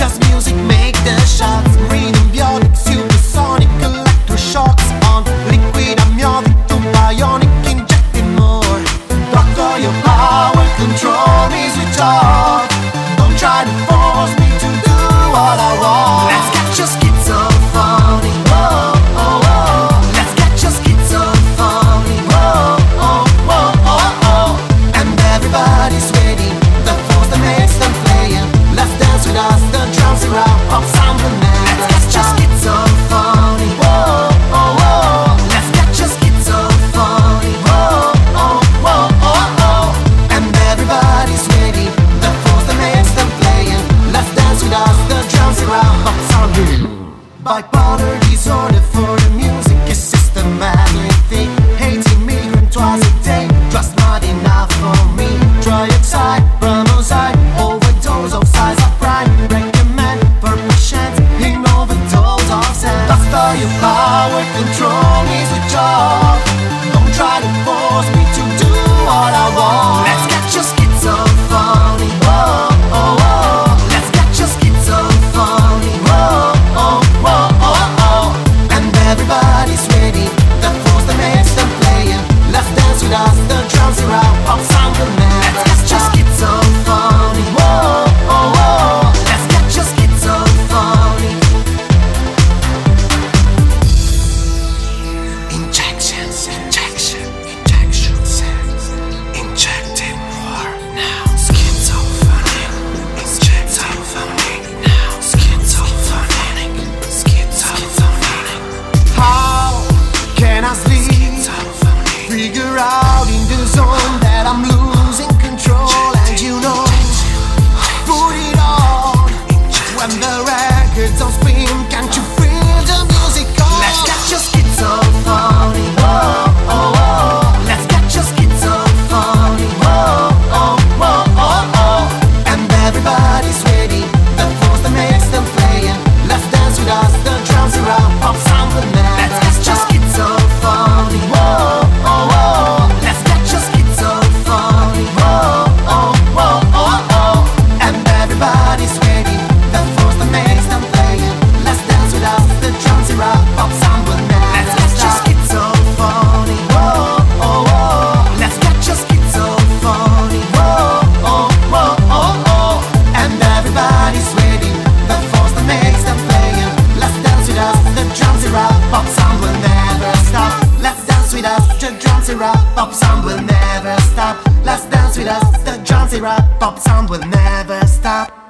Just music make the shots. Rhythm bionic, supersonic, electroshocks on liquid amniotic to bionic, injecting more. Doctor, your power control me, switch off. Don't try to force me to do what I want. Let's get your schizophrenic. Whoa, oh, oh. Let's get your schizophrenic. Whoa, oh, oh, oh, oh. And everybody's ready. The force that makes them playing. Let's dance with us, the drums around pop sound will never stop. Let's get your schizophrenic. Whoa, oh, oh. Let's get your schizophrenic. Whoa, oh, oh, oh, oh. And everybody's ready. The force that makes them playing. Let's dance with us, the drums around pop sound. Bipolar disorder for the music is systematic thing. Hating migrant twice a day, just not enough for me. Trioxide, bromoxide, overdose of size of prime. Recommend for patients in overdose of sense. Doctor, your power control me, switch off. Don't try to force me to do what I want. Let's get your schizophrenic. Whoa, oh, oh. Let's get your schizophrenic. Whoa, oh, oh, oh, oh. And everybody's ready. The force that makes them playing. Let's dance with us, the drums around pop sound will never stop. Let's get your schizophrenic. Whoa, oh, oh. Let's get your schizophrenic. Injections, injecting more now. Schizophrenic, now. Schizophrenic. How can I sleep? Figure out in the zone that I'm losing control, and you know, put it on when the records on spin. Can't you feel the music on? Let's get your schizophrenic. Whoa, oh, oh. Let's get your schizophrenic. Whoa, oh, oh, oh, oh. And everybody's ready. The force that makes them playing. Let's dance with us. The drums around pop sound will never. Let's get your schizophrenic. Whoa, oh, oh. Let's get your schizophrenic. Whoa, oh, oh, oh, oh. And everybody's ready. The force that makes them playing. Let's dance with us. The drums around pop sound will never. Let's get your schizophrenic. Whoa, oh, oh. Let's get your schizophrenic. Whoa, oh, oh, oh, oh. And everybody's ready. The force that makes them playing. Let's dance with us. The drums around pop sound will never stop. Let's dance with us. The drums around pop sound will never stop. Let's dance with us. The drums around pop sound will never stop.